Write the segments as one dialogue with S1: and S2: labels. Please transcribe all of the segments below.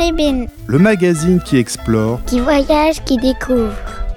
S1: Ribine.
S2: Le magazine qui explore,
S1: Qui voyage, qui découvre.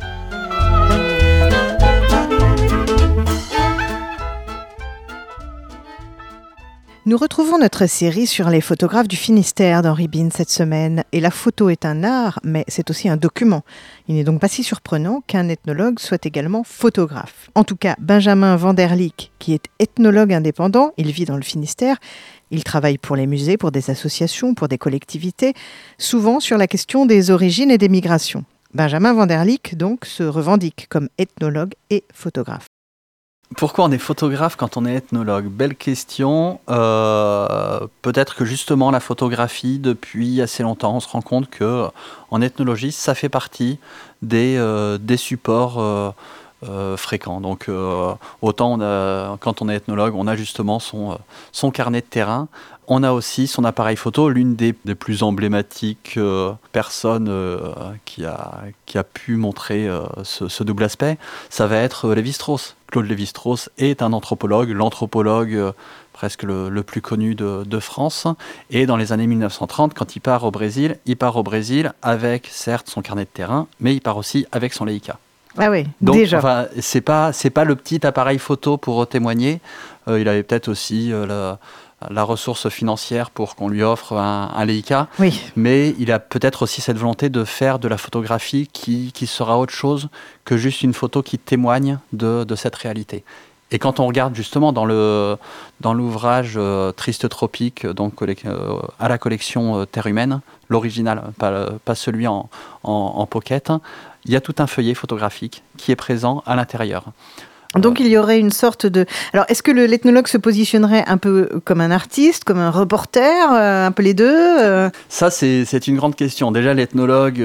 S3: Nous retrouvons notre série sur les photographes du Finistère d'Henri Bine cette semaine. Et la photo est un art, mais c'est aussi un document. Il n'est donc pas si surprenant qu'un ethnologue soit également photographe. En tout cas, Benjamin Vanderlyck, qui est ethnologue indépendant, il vit dans le Finistère. Il travaille pour les musées, pour des associations, pour des collectivités, souvent sur la question des origines et des migrations. Benjamin Vanderlyck, donc, se revendique comme ethnologue et photographe.
S4: Pourquoi on est photographe quand on est ethnologue ? Belle question. Peut-être que justement la photographie, depuis assez longtemps, on se rend compte que en ethnologie, ça fait partie des supports fréquents. Donc autant quand on est ethnologue, on a justement son carnet de terrain. On a aussi son appareil photo, l'une des plus emblématiques personnes qui a pu montrer ce double aspect, ça va être Lévi-Strauss. Claude Lévi-Strauss est un anthropologue, l'anthropologue presque le plus connu de France. Et dans les années 1930, quand il part au Brésil avec certes son carnet de terrain, mais il part aussi avec son Leica.
S3: Ah oui,
S4: donc,
S3: déjà.
S4: Enfin, c'est pas le petit appareil photo pour témoigner. Il avait peut-être aussi la ressource financière pour qu'on lui offre un Leica.
S3: Oui.
S4: Mais il a peut-être aussi cette volonté de faire de la photographie qui sera autre chose que juste une photo qui témoigne de cette réalité. Et quand on regarde justement dans l'ouvrage Triste Tropique, donc à la collection Terre Humaine, l'original, pas celui en pocket, il y a tout un feuillet photographique qui est présent à l'intérieur.
S3: Donc il y aurait une sorte de... Alors est-ce que l'ethnologue se positionnerait un peu comme un artiste, comme un reporter, un peu les deux
S4: Ça c'est une grande question. Déjà l'ethnologue,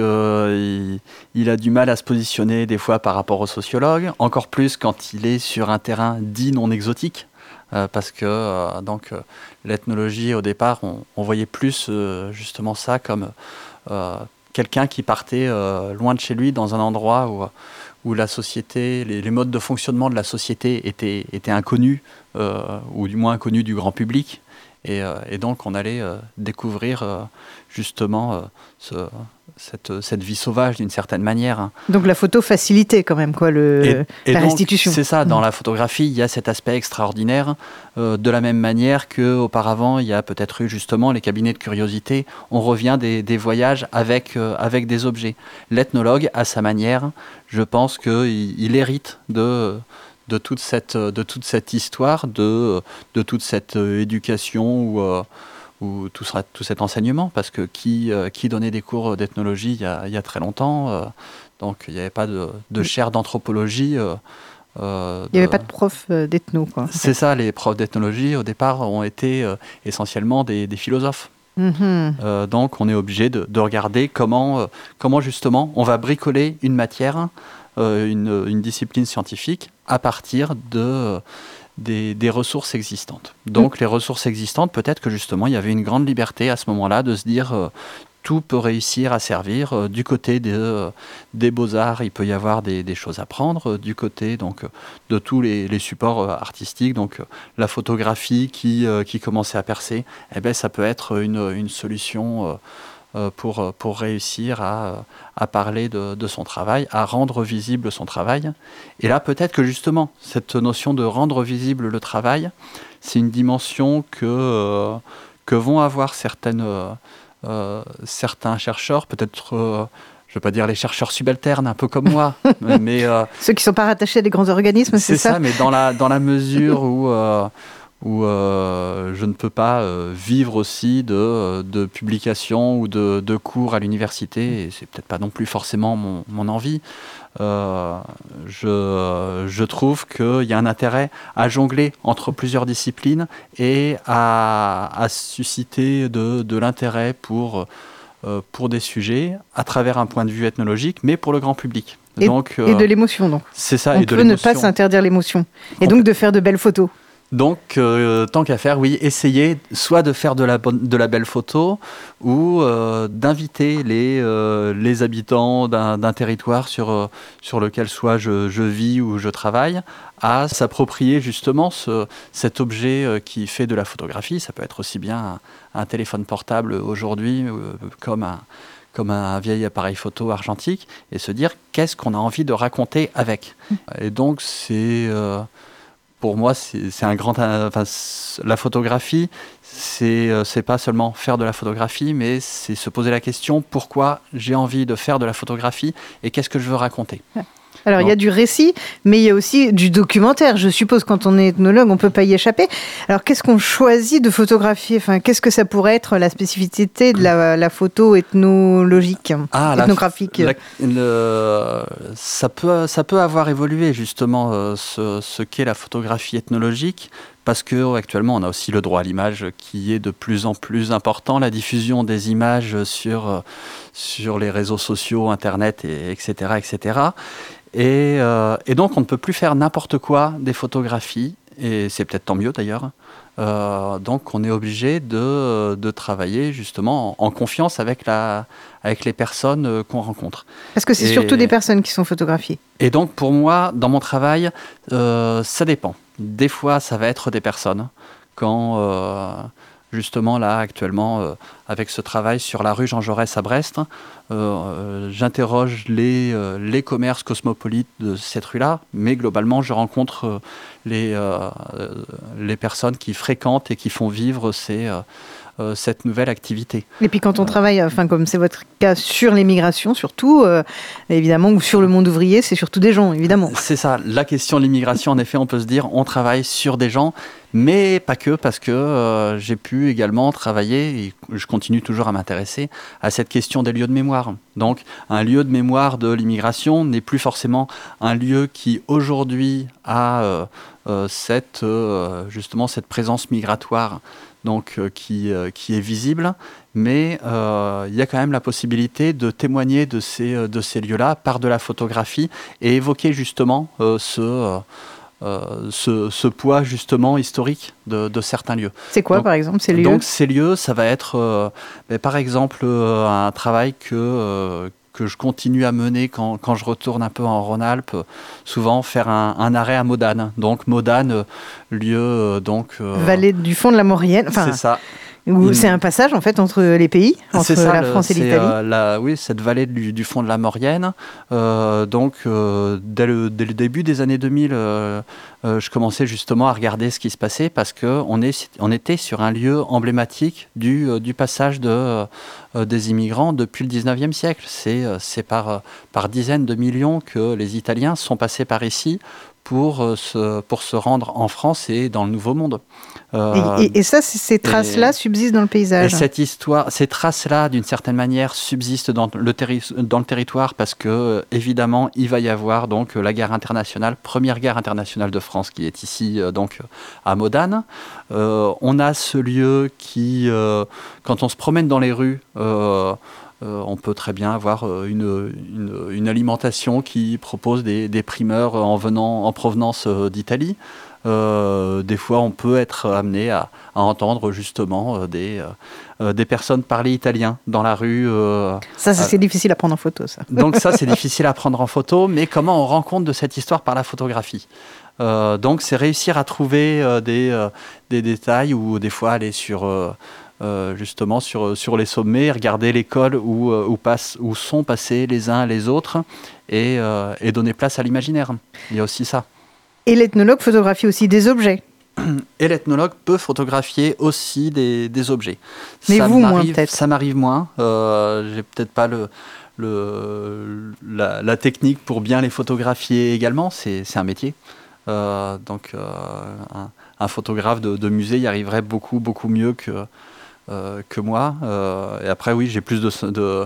S4: il a du mal à se positionner des fois par rapport au sociologue, encore plus quand il est sur un terrain dit non exotique. Parce que l'ethnologie au départ, on voyait plus justement ça comme quelqu'un qui partait loin de chez lui dans un endroit où la société, les modes de fonctionnement de la société étaient inconnus, ou du moins inconnus du grand public. Et donc on allait découvrir justement cette vie sauvage d'une certaine manière.
S3: Donc la photo facilitait quand même la restitution.
S4: C'est ça, dans la photographie, il y a cet aspect extraordinaire, de la même manière qu'auparavant, il y a peut-être eu justement les cabinets de curiosité, on revient des voyages avec des objets. L'ethnologue, à sa manière, je pense qu'il hérite de toute cette histoire, de toute cette éducation ou tout cet enseignement, parce que qui donnait des cours d'ethnologie il y a très longtemps, donc il n'y avait pas de chaire d'anthropologie.
S3: Il n'y avait pas de prof d'ethno, quoi.
S4: C'est ça, les profs d'ethnologie au départ ont été essentiellement des philosophes.
S3: Mm-hmm.
S4: Donc on est obligé de regarder comment justement on va bricoler une matière, une discipline scientifique à partir des ressources existantes. Donc les ressources existantes, peut-être que justement il y avait une grande liberté à ce moment-là de se dire tout peut réussir à servir. Du côté des beaux-arts, il peut y avoir des choses à prendre. Du côté donc, de tous les supports artistiques, donc la photographie qui commençait à percer, ça peut être une solution pour réussir à parler de son travail, à rendre visible son travail. Et là, peut-être que justement, cette notion de rendre visible le travail, c'est une dimension que vont avoir certains chercheurs, peut-être, je ne veux pas dire les chercheurs subalternes, un peu comme moi, mais
S3: ceux qui ne sont pas rattachés à des grands organismes, c'est ça.
S4: Mais dans la mesure où je ne peux pas vivre aussi de publications ou de cours à l'université, et c'est peut-être pas non plus forcément mon envie. Je trouve qu'il y a un intérêt à jongler entre plusieurs disciplines et à susciter de l'intérêt pour des sujets à travers un point de vue ethnologique, mais pour le grand public.
S3: Et de l'émotion, donc.
S4: C'est ça.
S3: On peut ne pas s'interdire l'émotion. Et donc de faire de belles photos.
S4: Donc, tant qu'à faire, oui, essayer soit de faire de la belle photo ou d'inviter les habitants d'un territoire sur lequel soit je vis ou je travaille à s'approprier justement cet objet qui fait de la photographie. Ça peut être aussi bien un téléphone portable aujourd'hui comme un vieil appareil photo argentique et se dire qu'est-ce qu'on a envie de raconter avec. Et donc, pour moi, c'est un grand. Enfin, la photographie, c'est pas seulement faire de la photographie, mais c'est se poser la question pourquoi j'ai envie de faire de la photographie et qu'est-ce que je veux raconter.
S3: Alors, il y a du récit, mais il y a aussi du documentaire. Je suppose, quand on est ethnologue, on ne peut pas y échapper. Alors, qu'est-ce qu'on choisit de photographier ? Enfin, qu'est-ce que ça pourrait être la spécificité de la photo ethnologique, ethnographique ?
S4: Ça peut avoir évolué, justement, ce qu'est la photographie ethnologique. Parce qu'actuellement, on a aussi le droit à l'image qui est de plus en plus important, la diffusion des images sur les réseaux sociaux, Internet, etc., etc. Et donc, on ne peut plus faire n'importe quoi des photographies, et c'est peut-être tant mieux d'ailleurs. Donc, on est obligé de travailler justement en confiance avec les personnes qu'on rencontre.
S3: Parce que c'est surtout des personnes qui sont photographiées.
S4: Et donc, pour moi, dans mon travail, ça dépend. Des fois, ça va être des personnes. Quand, justement, là, actuellement, avec ce travail sur la rue Jean Jaurès à Brest, j'interroge les commerces cosmopolites de cette rue-là, mais globalement, je rencontre les personnes qui fréquentent et qui font vivre cette nouvelle activité.
S3: Et puis quand on travaille, comme c'est votre cas, sur l'immigration surtout, évidemment, ou sur le monde ouvrier, c'est surtout des gens, évidemment.
S4: C'est ça, la question de l'immigration, en effet, on peut se dire, on travaille sur des gens, mais pas que, parce que j'ai pu également travailler, et je continue toujours à m'intéresser, à cette question des lieux de mémoire. Donc, un lieu de mémoire de l'immigration n'est plus forcément un lieu qui, aujourd'hui, a justement cette présence migratoire, donc qui est visible, mais il y a quand même la possibilité de témoigner de ces lieux-là par de la photographie et évoquer justement ce poids justement historique de certains lieux.
S3: C'est quoi, donc, par exemple, ces lieux ?
S4: Donc ces lieux, ça va être par exemple un travail que je continue à mener quand je retourne un peu en Rhône-Alpes, souvent faire un arrêt à Modane. Donc Modane, lieu
S3: vallée du fond de la Maurienne.
S4: C'est ça.
S3: C'est un passage en fait entre les pays, entre la France et l'Italie.
S4: Oui, cette vallée du fond de la Maurienne. Dès le début des années 2000, je commençais justement à regarder ce qui se passait parce qu'on était sur un lieu emblématique du passage des immigrants depuis le 19e siècle. C'est par dizaines de millions que les Italiens sont passés par ici pour se rendre en France et dans le Nouveau Monde.
S3: Et ça, ces traces-là subsistent dans le paysage.
S4: Et ces traces-là, d'une certaine manière, subsistent dans le territoire parce que, évidemment, il va y avoir donc la guerre internationale, première guerre internationale de France qui est ici, donc à Modane. On a ce lieu qui, quand on se promène dans les rues, on peut très bien avoir une alimentation qui propose des primeurs en provenance d'Italie. Des fois, on peut être amené à entendre justement des personnes parler italien dans la rue.
S3: Ça, c'est difficile à prendre en photo, ça.
S4: Donc ça, c'est difficile à prendre en photo, mais comment on rend compte de cette histoire par la photographie ? Donc, c'est réussir à trouver des détails ou des fois aller justement sur les sommets, regarder l'école où sont passés les uns les autres et donner place à l'imaginaire. Il y a aussi ça.
S3: Et l'ethnologue photographie aussi des objets.
S4: Et l'ethnologue peut photographier aussi des objets.
S3: Mais ça moins peut-être.
S4: Ça m'arrive moins. J'ai peut-être pas la technique pour bien les photographier également. C'est un métier. Un photographe de musée y arriverait beaucoup, beaucoup mieux que moi. Et après, oui, j'ai plus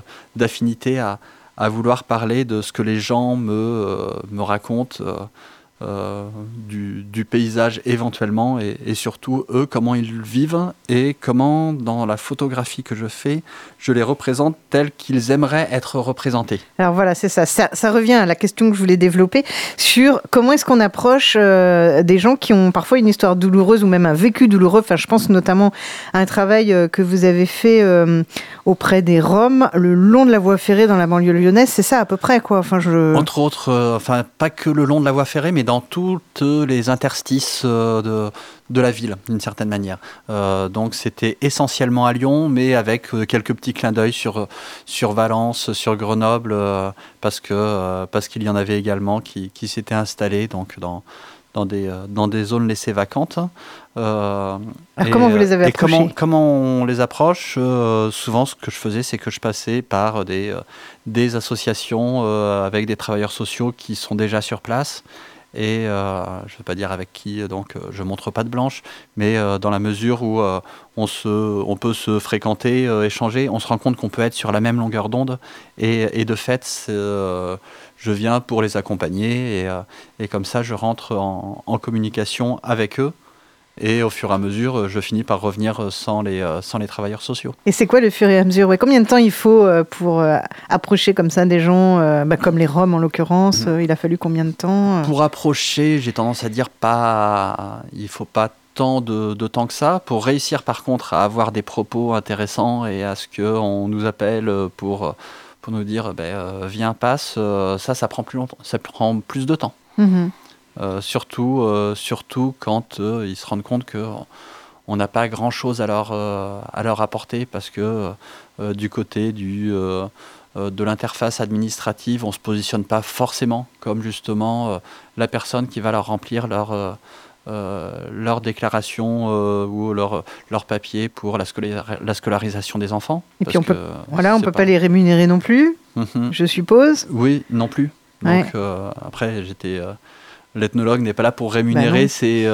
S4: d'affinité à vouloir parler de ce que les gens me racontent du paysage éventuellement, et surtout eux, comment ils vivent et comment dans la photographie que je fais, je les représente tels qu'ils aimeraient être représentés.
S3: Alors voilà, c'est ça. Ça revient à la question que je voulais développer sur comment est-ce qu'on approche des gens qui ont parfois une histoire douloureuse ou même un vécu douloureux. Enfin, je pense notamment à un travail que vous avez fait auprès des Roms le long de la voie ferrée dans la banlieue lyonnaise. C'est ça à peu près, quoi.
S4: Entre autres, pas que le long de la voie ferrée, mais dans toutes les interstices de la ville, d'une certaine manière. Donc c'était essentiellement à Lyon, mais avec quelques petits clins d'œil sur Valence, sur Grenoble, parce qu'il y en avait également qui s'étaient installés donc dans des zones laissées vacantes.
S3: Alors comment vous les avez approchés ?
S4: Comment on les approche souvent, ce que je faisais, c'est que je passais par des associations avec des travailleurs sociaux qui sont déjà sur place. Et je ne veux pas dire avec qui, donc je ne montre pas de blanche, mais dans la mesure où on peut se fréquenter, échanger, on se rend compte qu'on peut être sur la même longueur d'onde. Et de fait, je viens pour les accompagner et comme ça, je rentre en communication avec eux. Et au fur et à mesure, je finis par revenir sans les travailleurs sociaux.
S3: Et c'est quoi le fur et à mesure ? Combien de temps il faut pour approcher comme ça des gens, comme les Roms en l'occurrence ? Il a fallu combien de temps ?
S4: Pour approcher, j'ai tendance à dire il ne faut pas tant de temps que ça. Pour réussir par contre à avoir des propos intéressants et à ce qu'on nous appelle pour nous dire viens, passe, ça prend plus longtemps, ça prend plus de temps.
S3: Mmh.
S4: Surtout quand ils se rendent compte qu'on n'a pas grand-chose à leur apporter parce que du côté de l'interface administrative, on ne se positionne pas forcément comme justement la personne qui va leur remplir leur déclaration ou leur papier pour la scolarisation des enfants.
S3: Et puis on peut pas les rémunérer non plus, je suppose.
S4: Oui, non plus. Donc après, l'ethnologue n'est pas là pour rémunérer ces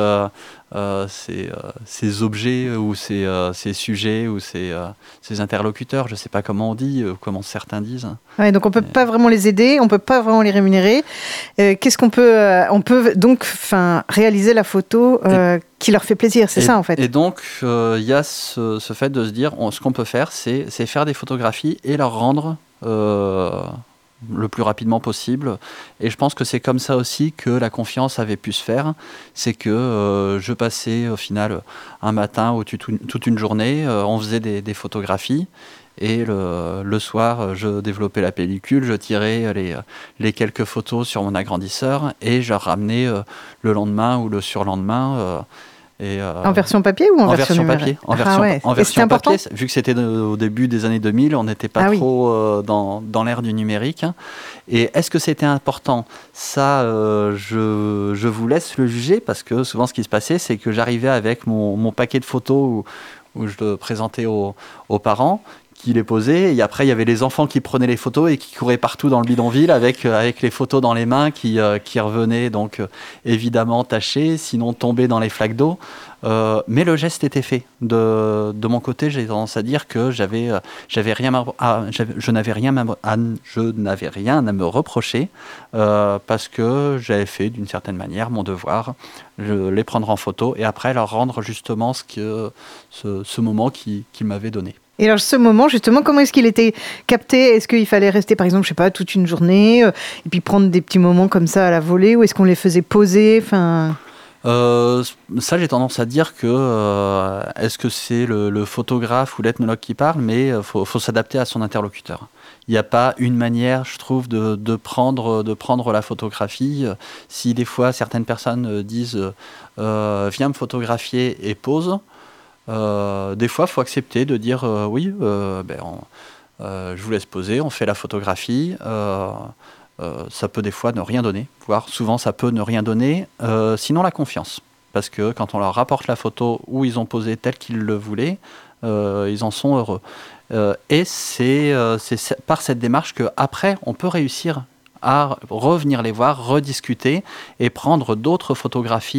S4: objets ou ces sujets ou ces interlocuteurs. Je ne sais pas comment on dit, comment certains disent.
S3: Ouais, donc on ne peut pas vraiment les aider, on ne peut pas vraiment les rémunérer. Qu'est-ce qu'on peut... on peut donc réaliser la photo qui leur fait plaisir, c'est ça en fait.
S4: Et donc, il y a ce fait de se dire, ce qu'on peut faire, c'est faire des photographies et leur rendre... le plus rapidement possible. Et je pense que c'est comme ça aussi que la confiance avait pu se faire. C'est que je passais au final un matin ou toute une journée, on faisait des photographies. Et le soir, je développais la pellicule, je tirais les quelques photos sur mon agrandisseur et je ramenais le lendemain ou le surlendemain.
S3: En version papier ou en version numérique ?
S4: En version papier, vu que c'était au début des années 2000, on n'était pas trop dans l'ère du numérique. Et est-ce que c'était important ? Ça, je vous laisse le juger, parce que souvent ce qui se passait, c'est que j'arrivais avec mon paquet de photos où je le présentais aux parents, qui les posaient, et après il y avait les enfants qui prenaient les photos et qui couraient partout dans le bidonville avec les photos dans les mains qui revenaient donc évidemment tachées, sinon tombées dans les flaques d'eau. Mais le geste était fait. De mon côté, j'ai tendance à dire que je n'avais rien à me reprocher parce que j'avais fait d'une certaine manière mon devoir, les prendre en photo et après leur rendre justement ce moment qu'ils m'avaient donné.
S3: Et alors ce moment, justement, comment est-ce qu'il était capté ? Est-ce qu'il fallait rester, par exemple, je sais pas, toute une journée et puis prendre des petits moments comme ça à la volée, ou est-ce qu'on les faisait poser ?
S4: Ça, j'ai tendance à dire que est-ce que c'est le photographe ou l'ethnologue qui parle, mais faut s'adapter à son interlocuteur. Il n'y a pas une manière, je trouve, de prendre la photographie. Si des fois certaines personnes disent viens me photographier et pose. Des fois, il faut accepter de dire oui, je vous laisse poser, on fait la photographie. Ça peut des fois ne rien donner, voire souvent ça peut ne rien donner. Sinon, la confiance. Parce que quand on leur rapporte la photo où ils ont posé tel qu'ils le voulaient, ils en sont heureux. Et c'est par cette démarche qu'après, on peut réussir à revenir les voir, rediscuter et prendre d'autres photographies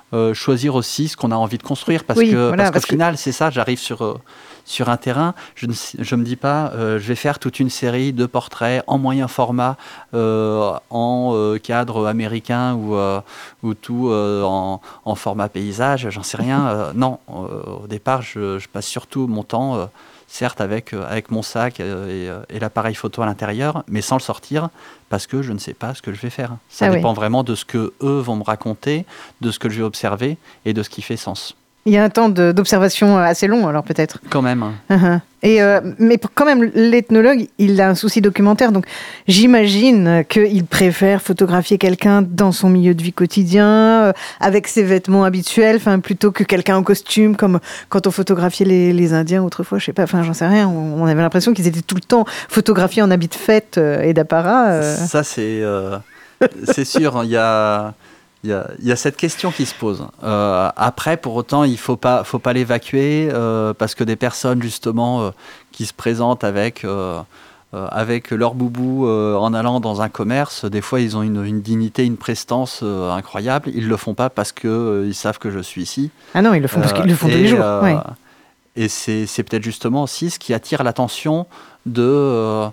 S4: choisir aussi ce qu'on a envie de construire, parce
S3: Oui,
S4: que
S3: voilà,
S4: parce qu'au
S3: parce que-
S4: final, c'est ça, j'arrive sur un terrain, je me dis pas, je vais faire toute une série de portraits en moyen format, en cadre américain ou tout en format paysage, j'en sais rien. Non, au départ, je passe surtout mon temps, certes avec mon sac et l'appareil photo à l'intérieur, mais sans le sortir, parce que je ne sais pas ce que je vais faire. Ça
S3: Ah oui.
S4: dépend vraiment de ce que eux vont me raconter, de ce que je vais observer et de ce qui fait sens.
S3: Il y a un temps d'observation assez long, alors peut-être.
S4: Quand même.
S3: Mais quand même, l'ethnologue, il a un souci documentaire, donc j'imagine qu'il préfère photographier quelqu'un dans son milieu de vie quotidien, avec ses vêtements habituels, plutôt que quelqu'un en costume, comme quand on photographiait les Indiens autrefois, je sais pas, j'en sais rien, on avait l'impression qu'ils étaient tout le temps photographiés en habits de fête et d'apparat.
S4: Ça, c'est sûr, il y a cette question qui se pose. Après, pour autant, il faut pas l'évacuer, parce que des personnes, justement, qui se présentent avec leur boubou en allant dans un commerce, des fois, ils ont une dignité, une prestance incroyable. Ils le font pas parce qu'ils savent que je suis ici.
S3: Ah non, ils le font parce qu'ils le font tous les jours. Ouais.
S4: Et c'est peut-être justement aussi ce qui attire l'attention du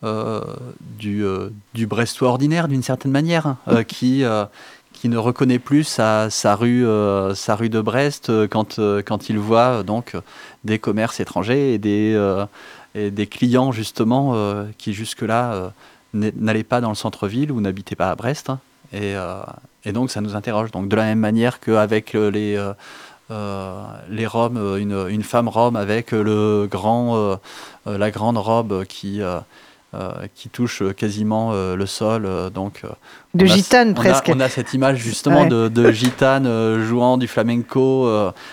S4: Brestois ordinaire, d'une certaine manière, qui ne reconnaît plus sa rue de Brest quand il voit donc des commerces étrangers et des clients justement qui jusque-là n'allaient pas dans le centre-ville ou n'habitaient pas à Brest. Et donc ça nous interroge. Donc de la même manière qu'avec les Roms, une femme rome avec la grande robe qui touche quasiment le sol.
S3: De gitane presque.
S4: On a cette image justement de gitane jouant du flamenco.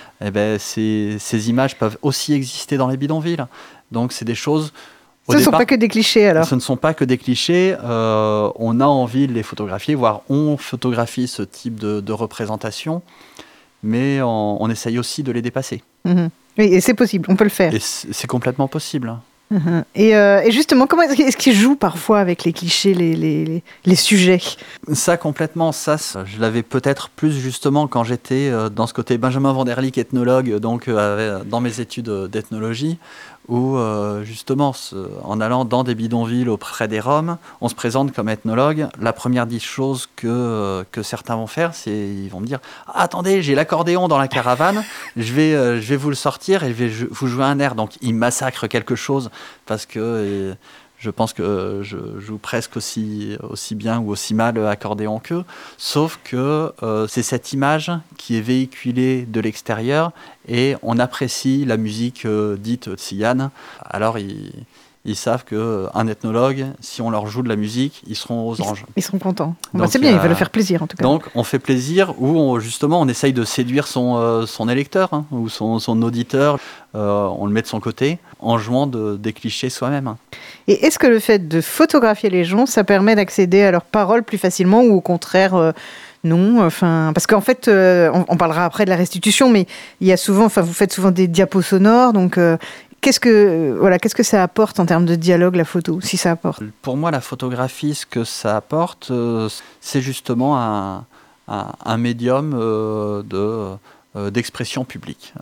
S4: Ces images peuvent aussi exister dans les bidonvilles. Donc c'est des choses...
S3: Ce ne sont pas que des clichés alors.
S4: Ce ne sont pas que des clichés. On a envie de les photographier, voire on photographie ce type de représentation, mais on essaye aussi de les dépasser.
S3: Mmh. Oui, et c'est possible, on peut le faire.
S4: Et c'est complètement possible.
S3: Mmh. Et justement, comment est-ce qu'ils jouent parfois avec les clichés, les sujets ?
S4: Ça, complètement. Ça, je l'avais peut-être plus justement quand j'étais dans ce côté Benjamin Van der Leek, ethnologue, donc dans mes études d'ethnologie, où justement, en allant dans des bidonvilles auprès des Roms, on se présente comme ethnologue. La première des choses que certains vont faire, c'est ils vont me dire « Attendez, j'ai l'accordéon dans la caravane, je vais vous le sortir et je vais vous jouer un air. » Donc, ils massacrent quelque chose parce que... je pense que je joue presque aussi bien ou aussi mal accordéon qu'eux, sauf que c'est cette image qui est véhiculée de l'extérieur et on apprécie la musique dite tzigane. Alors ils savent qu'un ethnologue, si on leur joue de la musique, ils seront aux anges.
S3: Ils seront contents. Donc, c'est bien, ils veulent faire plaisir en tout cas.
S4: Donc on fait plaisir ou justement on essaye de séduire son électeur ou son auditeur, on le met de son côté en jouant des clichés soi-même.
S3: Et est-ce que le fait de photographier les gens, ça permet d'accéder à leurs paroles plus facilement ou au contraire non, parce qu'en fait, on parlera après de la restitution, mais il y a souvent, vous faites souvent des diapos sonores, donc qu'est-ce que ça apporte en termes de dialogue, la photo, si ça apporte ?
S4: Pour moi, la photographie, ce que ça apporte, c'est justement un médium d'expression publique.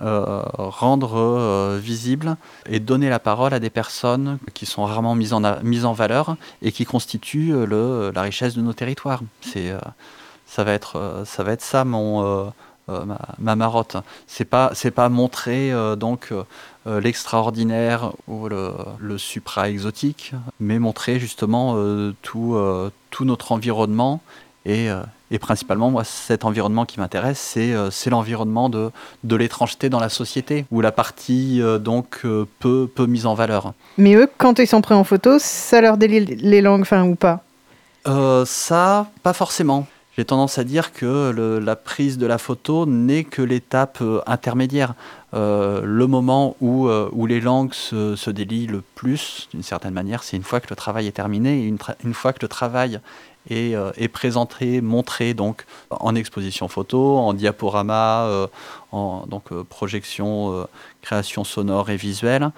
S4: Rendre visible et donner la parole à des personnes qui sont rarement mises en valeur et qui constituent la richesse de nos territoires. Ça va être ça ma marotte. C'est pas montrer l'extraordinaire ou le supra-exotique, mais montrer justement tout notre environnement et principalement, moi, cet environnement qui m'intéresse, c'est l'environnement de l'étrangeté dans la société, où la partie peu mise en valeur.
S3: Mais eux, quand ils sont pris en photo, ça leur délie les langues, ou pas ?
S4: Ça, pas forcément. J'ai tendance à dire que la prise de la photo n'est que l'étape intermédiaire. Le moment où les langues se délient le plus, d'une certaine manière, c'est une fois que le travail est terminé, et une fois que le travail est présenté, montré donc en exposition photo, en diaporama, projection, création sonore et visuelle.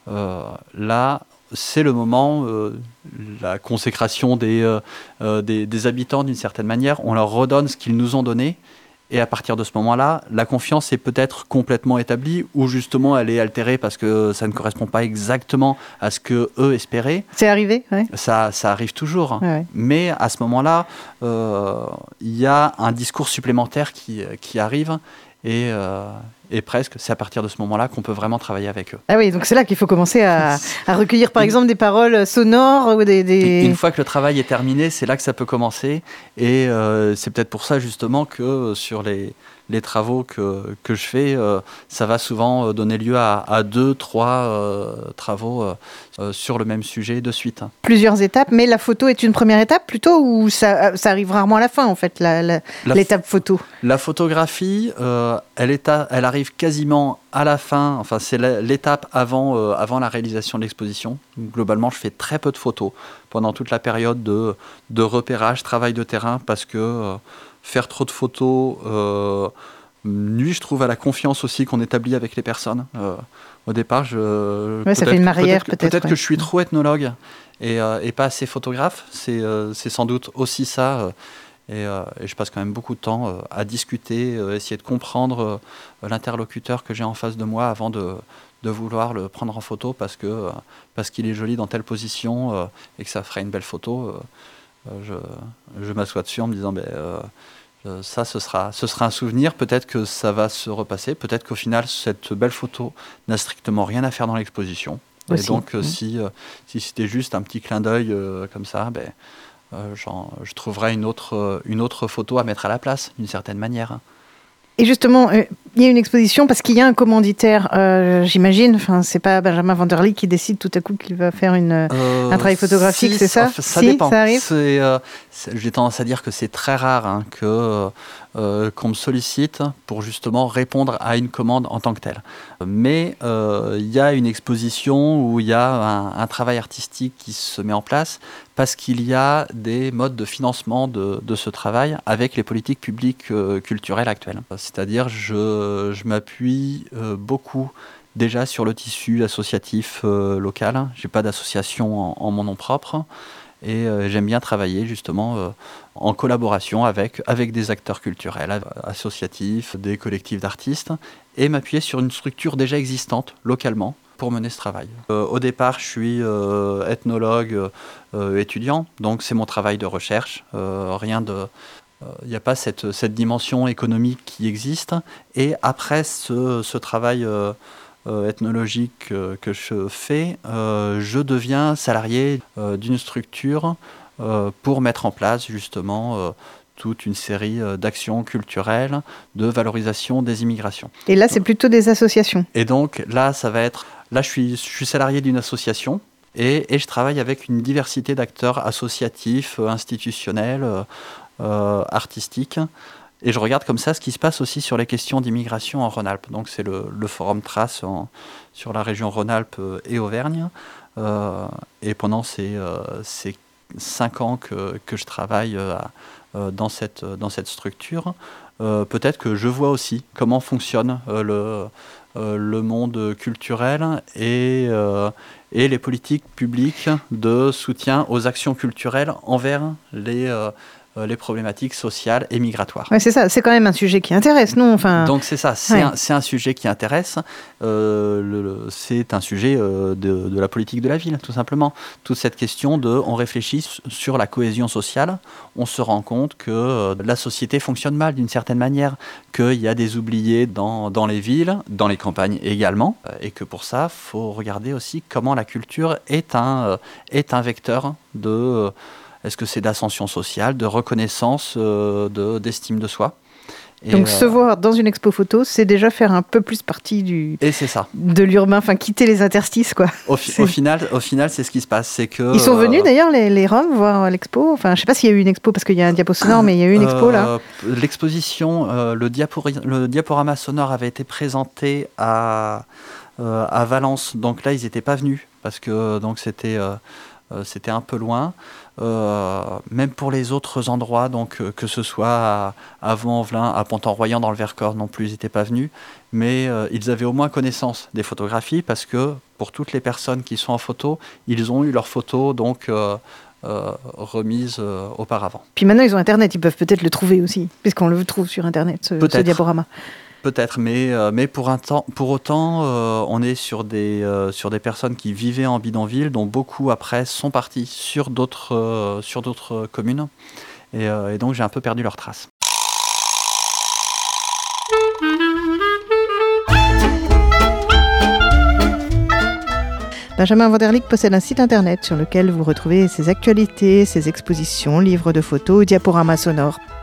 S4: Là, c'est le moment, la consécration des habitants d'une certaine manière. On leur redonne ce qu'ils nous ont donné Et à partir de ce moment-là, la confiance est peut-être complètement établie ou justement elle est altérée parce que ça ne correspond pas exactement à ce que eux espéraient.
S3: C'est arrivé, ouais.
S4: Ça arrive toujours.
S3: Ouais.
S4: Mais à ce moment-là, il y a un discours supplémentaire qui arrive et presque, c'est à partir de ce moment-là qu'on peut vraiment travailler avec eux.
S3: Ah oui, donc c'est là qu'il faut commencer à recueillir par exemple des paroles sonores ou des...
S4: Une fois que le travail est terminé, c'est là que ça peut commencer. Et c'est peut-être pour ça justement que sur les travaux que je fais, ça va souvent donner lieu à 2-3 travaux sur le même sujet de suite.
S3: Plusieurs étapes, mais la photo est une première étape plutôt, ou ça arrive rarement à la fin en fait, l'étape photo?
S4: La photographie, elle arrive quasiment à la fin, enfin c'est l'étape avant la réalisation de l'exposition. Globalement, je fais très peu de photos pendant toute la période de repérage, travail de terrain, parce que faire trop de photos nuit, je trouve, à la confiance aussi qu'on établit avec les personnes. Au départ,
S3: ça fait une barrière
S4: peut-être que je suis trop ethnologue et pas assez photographe. C'est sans doute aussi ça. Et je passe quand même beaucoup de temps à discuter, essayer de comprendre l'interlocuteur que j'ai en face de moi avant de vouloir le prendre en photo parce qu'il est joli dans telle position et que ça ferait une belle photo. Je m'assois dessus en me disant ça, ce sera un souvenir. Peut-être que ça va se repasser. Peut-être qu'au final, cette belle photo n'a strictement rien à faire dans l'exposition. Aussi. Et donc, si c'était juste un petit clin d'œil comme ça, je trouverais une autre photo à mettre à la place, d'une certaine manière.
S3: Et justement, il y a une exposition parce qu'il y a un commanditaire, j'imagine. Enfin, c'est pas Benjamin Van der Lee qui décide tout à coup qu'il va faire un travail photographique, c'est ça?
S4: Ça dépend.
S3: Ça arrive.
S4: J'ai tendance à dire que c'est très rare qu'on me sollicite pour justement répondre à une commande en tant que telle. Mais il y a une exposition où il y a un travail artistique qui se met en place parce qu'il y a des modes de financement de ce travail avec les politiques publiques culturelles actuelles. C'est-à-dire, je m'appuie beaucoup déjà sur le tissu associatif local. Je n'ai pas d'association en mon nom propre. Et j'aime bien travailler justement en collaboration avec des acteurs culturels, associatifs, des collectifs d'artistes, et m'appuyer sur une structure déjà existante localement pour mener ce travail. Au départ, je suis ethnologue étudiant, donc c'est mon travail de recherche, il n'y a pas cette dimension économique qui existe. Et après ce travail ethnologique que je fais, je deviens salarié d'une structure pour mettre en place justement toute une série d'actions culturelles de valorisation des immigrations.
S3: Et là, c'est plutôt des associations.
S4: Et donc là, je suis salarié d'une association et je travaille avec une diversité d'acteurs associatifs, institutionnels, artistiques. Et je regarde comme ça ce qui se passe aussi sur les questions d'immigration en Rhône-Alpes. Donc c'est le Forum Trace sur la région Rhône-Alpes et Auvergne. Et pendant ces 5 ans que je travaille dans cette structure, peut-être que je vois aussi comment fonctionne le monde culturel et les politiques publiques de soutien aux actions culturelles envers les problématiques sociales et migratoires.
S3: Ouais, c'est ça, c'est quand même un sujet qui intéresse, non?
S4: Donc c'est ça, c'est un sujet qui intéresse, c'est un sujet de la politique de la ville, tout simplement. Toute cette question on réfléchit sur la cohésion sociale, on se rend compte que la société fonctionne mal d'une certaine manière, qu'il y a des oubliés dans les villes, dans les campagnes également, et que pour ça, il faut regarder aussi comment la culture est un vecteur de... Est-ce que c'est d'ascension sociale, de reconnaissance, d'estime de soi?
S3: Donc se voir dans une expo photo, c'est déjà faire un peu plus partie
S4: et c'est ça.
S3: De l'urbain, enfin quitter les interstices, quoi.
S4: Au final, c'est ce qui se passe. C'est que,
S3: ils sont venus d'ailleurs, les Roms, voir l'expo. Enfin, je ne sais pas s'il y a eu une expo, parce qu'il y a un diapo sonore, mais il y a eu une expo là.
S4: L'exposition, le diaporama sonore avait été présenté à Valence. Donc là, ils n'étaient pas venus, parce que donc, c'était un peu loin. Même pour les autres endroits, donc que ce soit à Vaux-en-Velin, à Pont-en-Royant dans le Vercors non plus, ils n'étaient pas venus, mais ils avaient au moins connaissance des photographies parce que pour toutes les personnes qui sont en photo, ils ont eu leurs photos donc remises auparavant.
S3: Puis maintenant, ils ont Internet, ils peuvent peut-être le trouver aussi, puisqu'on le trouve sur Internet, ce diaporama.
S4: Peut-être, mais pour autant, on est sur des personnes qui vivaient en bidonville, dont beaucoup après sont partis sur d'autres communes, et donc j'ai un peu perdu leurs traces.
S3: Benjamin Vanderlyck possède un site internet sur lequel vous retrouvez ses actualités, ses expositions, livres de photos, diaporamas sonores.